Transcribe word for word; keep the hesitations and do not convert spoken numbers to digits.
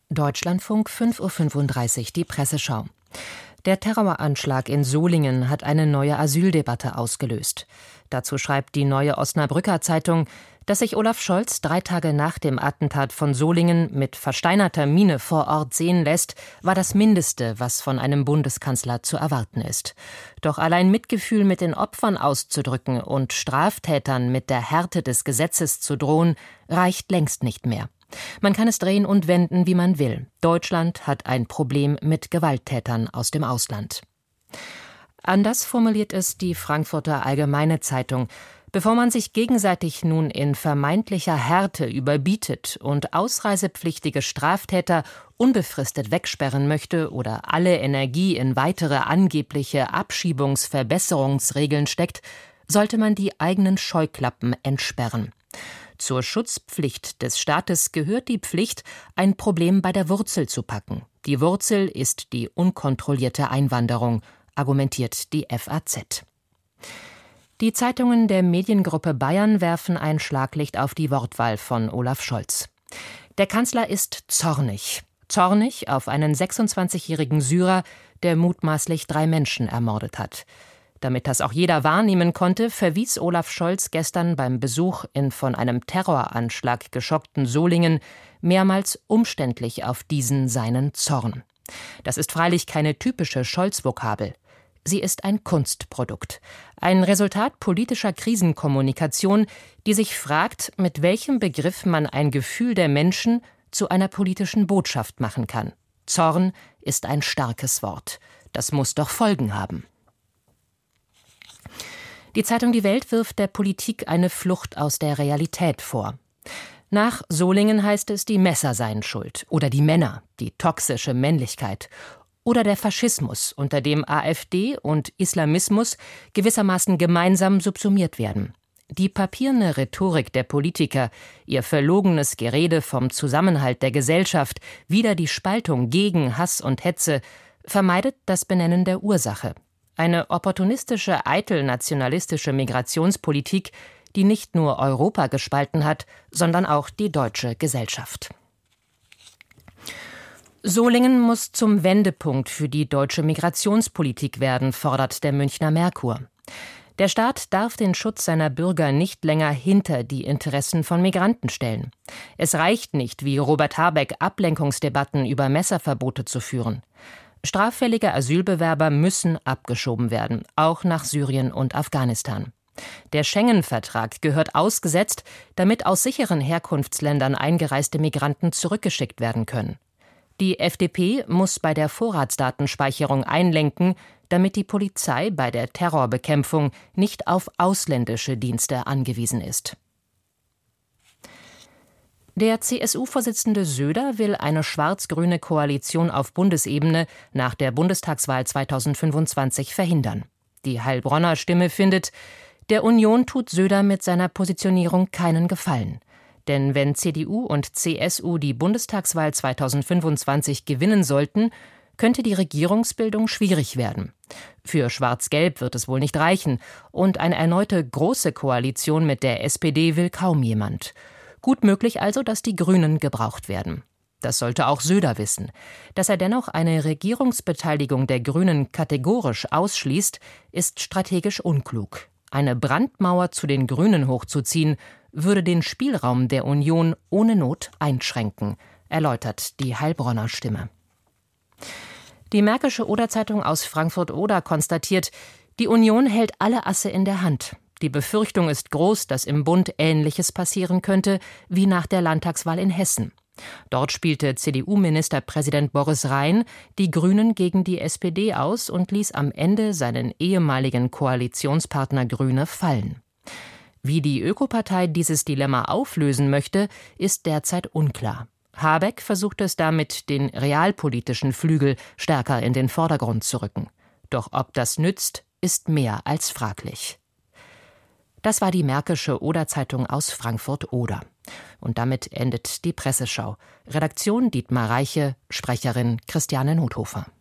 Deutschlandfunk, fünf Uhr fünfunddreißig, die Presseschau. Der Terroranschlag in Solingen hat eine neue Asyldebatte ausgelöst. Dazu schreibt die Neue Osnabrücker Zeitung, dass sich Olaf Scholz drei Tage nach dem Attentat von Solingen mit versteinerter Miene vor Ort sehen lässt, war das Mindeste, was von einem Bundeskanzler zu erwarten ist. Doch allein Mitgefühl mit den Opfern auszudrücken und Straftätern mit der Härte des Gesetzes zu drohen, reicht längst nicht mehr. Man kann es drehen und wenden, wie man will. Deutschland hat ein Problem mit Gewalttätern aus dem Ausland. Anders formuliert es die Frankfurter Allgemeine Zeitung. Bevor man sich gegenseitig nun in vermeintlicher Härte überbietet und ausreisepflichtige Straftäter unbefristet wegsperren möchte oder alle Energie in weitere angebliche Abschiebungsverbesserungsregeln steckt, sollte man die eigenen Scheuklappen entsperren. Zur Schutzpflicht des Staates gehört die Pflicht, ein Problem bei der Wurzel zu packen. Die Wurzel ist die unkontrollierte Einwanderung, argumentiert die F A Z. Die Zeitungen der Mediengruppe Bayern werfen ein Schlaglicht auf die Wortwahl von Olaf Scholz. Der Kanzler ist zornig. Zornig auf einen sechsundzwanzigjährigen Syrer, der mutmaßlich drei Menschen ermordet hat. Damit das auch jeder wahrnehmen konnte, verwies Olaf Scholz gestern beim Besuch in von einem Terroranschlag geschockten Solingen mehrmals umständlich auf diesen seinen Zorn. Das ist freilich keine typische Scholz-Vokabel. Sie ist ein Kunstprodukt, ein Resultat politischer Krisenkommunikation, die sich fragt, mit welchem Begriff man ein Gefühl der Menschen zu einer politischen Botschaft machen kann. Zorn ist ein starkes Wort. Das muss doch Folgen haben. Die Zeitung Die Welt wirft der Politik eine Flucht aus der Realität vor. Nach Solingen heißt es, die Messer seien schuld oder die Männer, die toxische Männlichkeit oder der Faschismus, unter dem AfD und Islamismus gewissermaßen gemeinsam subsumiert werden. Die papierne Rhetorik der Politiker, ihr verlogenes Gerede vom Zusammenhalt der Gesellschaft, wider die Spaltung gegen Hass und Hetze, vermeidet das Benennen der Ursache. Eine opportunistische, eitel-nationalistische Migrationspolitik, die nicht nur Europa gespalten hat, sondern auch die deutsche Gesellschaft. Solingen muss zum Wendepunkt für die deutsche Migrationspolitik werden, fordert der Münchner Merkur. Der Staat darf den Schutz seiner Bürger nicht länger hinter die Interessen von Migranten stellen. Es reicht nicht, wie Robert Habeck, Ablenkungsdebatten über Messerverbote zu führen. Straffällige Asylbewerber müssen abgeschoben werden, auch nach Syrien und Afghanistan. Der Schengen-Vertrag gehört ausgesetzt, damit aus sicheren Herkunftsländern eingereiste Migranten zurückgeschickt werden können. Die F D P muss bei der Vorratsdatenspeicherung einlenken, damit die Polizei bei der Terrorbekämpfung nicht auf ausländische Dienste angewiesen ist. Der C S U-Vorsitzende Söder will eine schwarz-grüne Koalition auf Bundesebene nach der Bundestagswahl zweitausendfünfundzwanzig verhindern. Die Heilbronner Stimme findet, der Union tut Söder mit seiner Positionierung keinen Gefallen. Denn wenn C D U und C S U die Bundestagswahl zweitausendfünfundzwanzig gewinnen sollten, könnte die Regierungsbildung schwierig werden. Für Schwarz-Gelb wird es wohl nicht reichen. Und eine erneute große Koalition mit der S P D will kaum jemand. Gut möglich also, dass die Grünen gebraucht werden. Das sollte auch Söder wissen. Dass er dennoch eine Regierungsbeteiligung der Grünen kategorisch ausschließt, ist strategisch unklug. Eine Brandmauer zu den Grünen hochzuziehen, würde den Spielraum der Union ohne Not einschränken, erläutert die Heilbronner Stimme. Die Märkische Oder-Zeitung aus Frankfurt-Oder konstatiert, die Union hält alle Asse in der Hand. Die Befürchtung ist groß, dass im Bund Ähnliches passieren könnte wie nach der Landtagswahl in Hessen. Dort spielte C D U-Ministerpräsident Boris Rhein die Grünen gegen die S P D aus und ließ am Ende seinen ehemaligen Koalitionspartner Grüne fallen. Wie die Ökopartei dieses Dilemma auflösen möchte, ist derzeit unklar. Habeck versucht es damit, den realpolitischen Flügel stärker in den Vordergrund zu rücken. Doch ob das nützt, ist mehr als fraglich. Das war die Märkische Oder-Zeitung aus Frankfurt-Oder. Und damit endet die Presseschau. Redaktion Dietmar Reiche, Sprecherin Christiane Nothofer.